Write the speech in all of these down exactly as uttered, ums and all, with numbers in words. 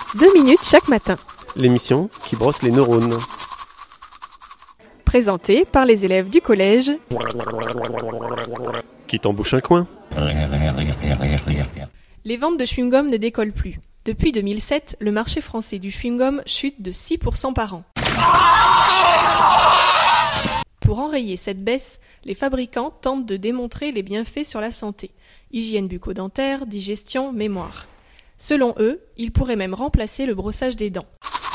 Deux minutes chaque matin. L'émission qui brosse les neurones. Présentée par les élèves du collège. Qui t'embouche un coin. Les ventes de chewing-gum ne décollent plus. Depuis deux mille sept, le marché français du chewing-gum chute de six pour cent par an. Pour enrayer cette baisse, les fabricants tentent de démontrer les bienfaits sur la santé. Hygiène bucco-dentaire, digestion, mémoire. Selon eux, ils pourraient même remplacer le brossage des dents.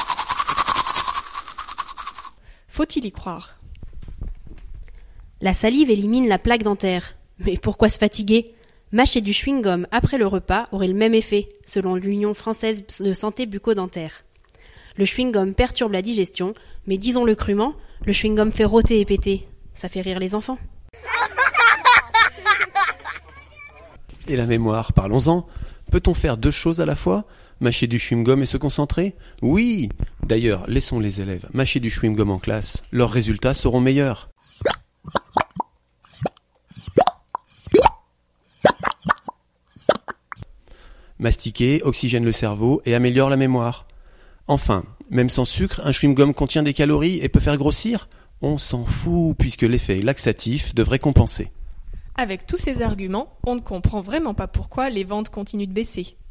Faut-il y croire ? La salive élimine la plaque dentaire. Mais pourquoi se fatiguer ? Mâcher du chewing-gum après le repas aurait le même effet, selon l'Union française de santé bucco-dentaire. Le chewing-gum perturbe la digestion, mais disons-le crûment, le chewing-gum fait rôter et péter. Ça fait rire les enfants. Et la mémoire, parlons-en. Peut-on faire deux choses à la fois ? Mâcher du chewing-gum et se concentrer ? Oui ! D'ailleurs, laissons les élèves mâcher du chewing-gum en classe. Leurs résultats seront meilleurs. Mastiquer oxygène le cerveau et améliore la mémoire. Enfin, même sans sucre, un chewing-gum contient des calories et peut faire grossir ? On s'en fout puisque l'effet laxatif devrait compenser. Avec tous ces arguments, on ne comprend vraiment pas pourquoi les ventes continuent de baisser.